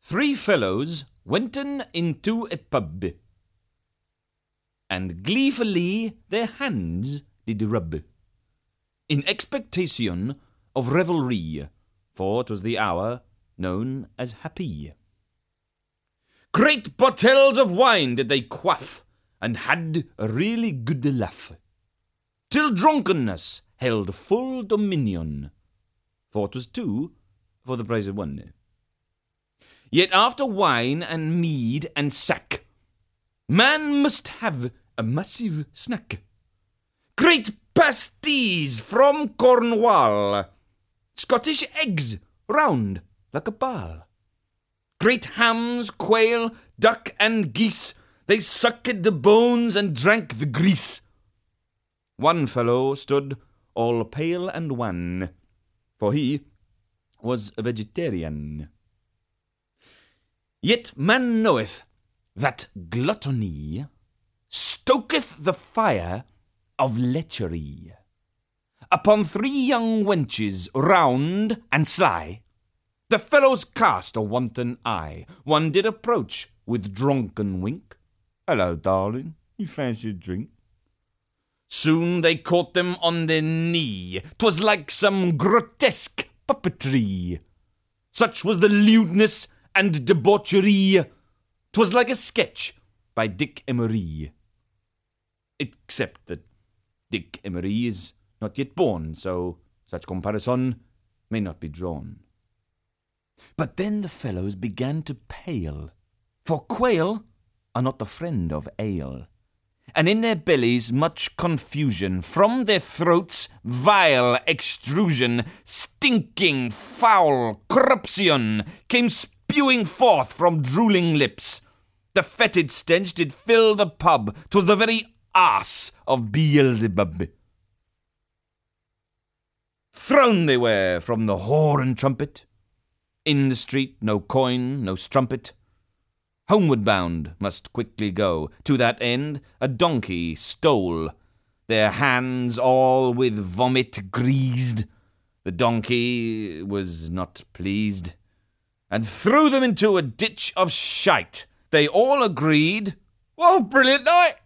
Three fellows wenten into a pub, and gleefully their hands did rub, in expectation of revelry, for 'twas the hour known as happy. Great bottles of wine did they quaff, and had a really good laugh, till drunkenness held full dominion, for 'twas two for the price of one. Yet after wine and mead and sack, man must have a massive snack. Great pasties from Cornwall, Scottish eggs round like a ball. Great hams, quail, duck, and geese, they sucked the bones and drank the grease. One fellow stood all pale and wan, for he was a vegetarian. Yet man knoweth that gluttony stoketh the fire of lechery. Upon three young wenches, round and sly, the fellows cast a wanton eye. One did approach with drunken wink. "Hello, darling, you fancy a drink?" Soon they caught them on their knee. 'Twas like some grotesque puppetry. Such was the lewdness and debauchery. 'Twas like a sketch by Dick Emery. Except that Dick Emery is not yet born, so such comparison may not be drawn. But then the fellows began to pale, for quail are not the friend of ale, and in their bellies much confusion, from their throats vile extrusion, stinking foul corruption came spewing forth from drooling lips. The fetid stench did fill the pub, 'twas the very arse of Beelzebub. Thrown they were from the whore and trumpet. In the street no coin, no strumpet. Homeward bound must quickly go. To that end a donkey stole. Their hands all with vomit greased. The donkey was not pleased, and threw them into a ditch of shite. They all agreed, "What a brilliant night!